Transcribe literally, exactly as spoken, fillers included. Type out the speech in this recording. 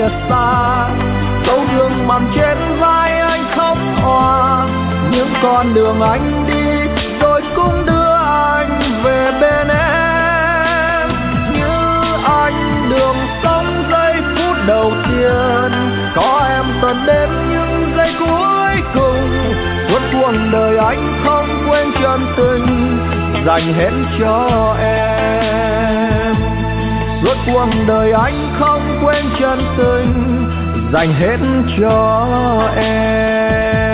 lìa xa. Dấu thương mặn trên vai anh khóc òa, những con đường anh đi rồi cũng đưa anh về bên em. Như anh đường sống giây phút đầu tiên, có em tận đến những giây cuối cùng. Suốt cuộc đời anh không quên chân tình dành hết cho em. Suốt cuộc đời anh không quên chân tình dành hết cho em.